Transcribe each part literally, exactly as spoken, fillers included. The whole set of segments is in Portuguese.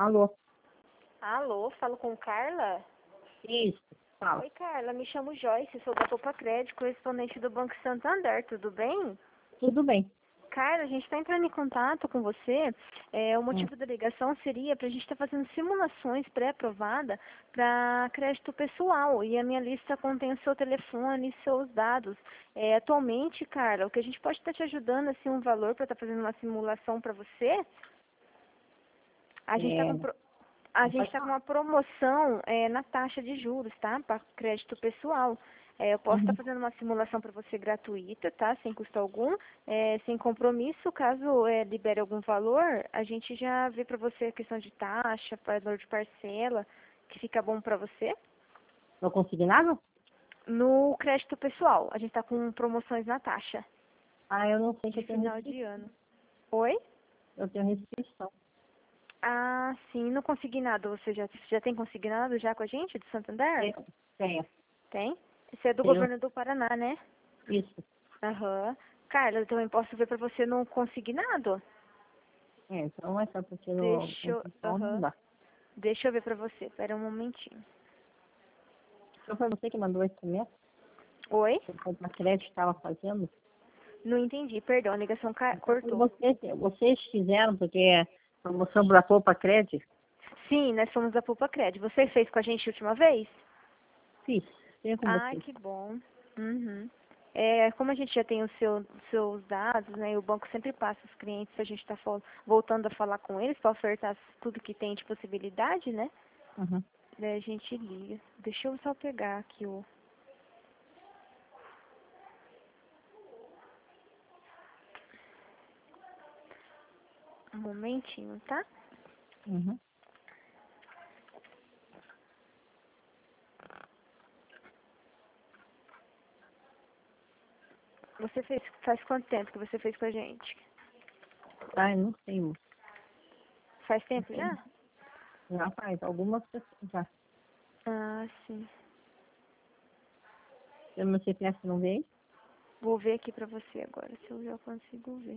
Alô? Alô, falo com Carla? Isso, fala. Oi, Carla, me chamo Joyce, sou da Poupa Crédito, correspondente do Banco Santander, tudo bem? Tudo bem. Carla, a gente está entrando em contato com você, é, o Hum. motivo da ligação seria para a gente estar fazendo simulações pré-aprovada para crédito pessoal, e a minha lista contém o seu telefone e seus dados. É, atualmente, Carla, o que a gente pode estar te ajudando, assim, um valor para estar fazendo uma simulação para você? A gente está É, com... pro- A gente pode está com falar. uma promoção é, na taxa de juros, tá? Para crédito pessoal. É, eu posso estar Uhum. fazendo uma simulação para você gratuita, tá? Sem custo algum, é, sem compromisso. Caso é, libere algum valor, a gente já vê para você a questão de taxa, valor de parcela, que fica bom para você. Não consegui nada? No crédito pessoal, a gente está com promoções na taxa Ah, eu não sei que de eu tenho final de restrição. ano. Oi? Eu tenho restrição. Ah, sim, no consignado. Você já, já tem consignado já com a gente, do Santander? Tenho. Tenho. Tem? Esse é do Tenho. governo do Paraná, né? Isso. Aham. Carla, eu também posso ver pra você no consignado? É, então é só porque no Deixa eu... condição não Aham. dá. Deixa eu ver pra você. Espera um momentinho. Então foi você que mandou esse mesmo? Oi? Você a crédito estava fazendo? Não entendi, perdão, a ligação ca- Então foi cortou. vocês, vocês fizeram, porque é promoção da Poupa Crédito? Sim, nós somos da Poupa Cred. Você fez com a gente a última vez? Fiz. Tenho com Ai, vocês. que bom. Uhum. É, como a gente já tem os seu, seus dados, né, e o banco sempre passa os clientes, a gente está voltando a falar com eles para ofertar tudo que tem de possibilidade, né? Uhum. Daí a gente liga. Deixa eu só pegar aqui o... Um momentinho, tá? Uhum. Você fez, faz quanto tempo que você fez com a gente? Ai, não sei, moço. Faz Não tempo sei. já? Já faz algumas pessoas. Já. Ah, sim. Eu meu C P F não veio? Vou ver aqui pra você agora, se eu já consigo ver.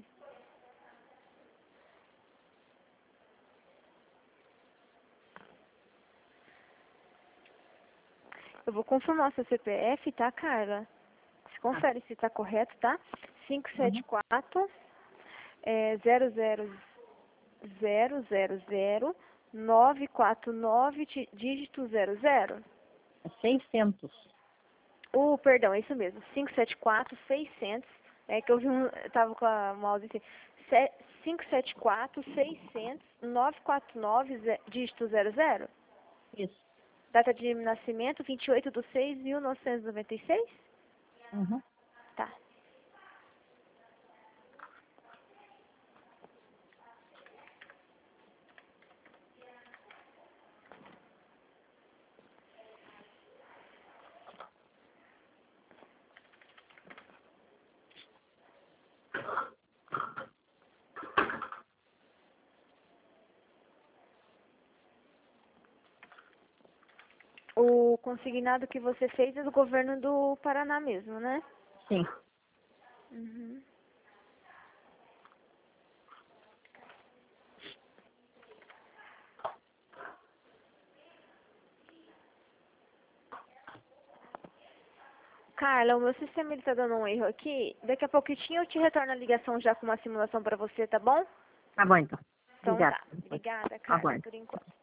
Eu vou confirmar o seu C P F, tá, Carla? Você Ah. confere se tá correto, tá? cinco sete Uhum. quatro, é, zero zero zero zero zero, nove quatro nove, ti- dígito zero zero. É seiscentos. Uh, perdão, é isso mesmo. cinco sete quatro, seiscentos. É que eu vi um, eu tava com a mouse aqui. Se- cinco sete quatro, seiscentos, nove quatro nove, ze- dígito zero zero. Isso. Data de nascimento, vinte e oito de seis de mil novecentos e noventa e seis? Uhum. Tá. O consignado que você fez é do governo do Paraná mesmo, né? Sim. Uhum. Carla, o meu sistema ele tá dando um erro aqui. Daqui a pouquinho eu te retorno a ligação já com uma simulação pra você, tá bom? Tá bom, então. Então Obrigada. tá. Obrigada, Carla, Aguarde. por enquanto.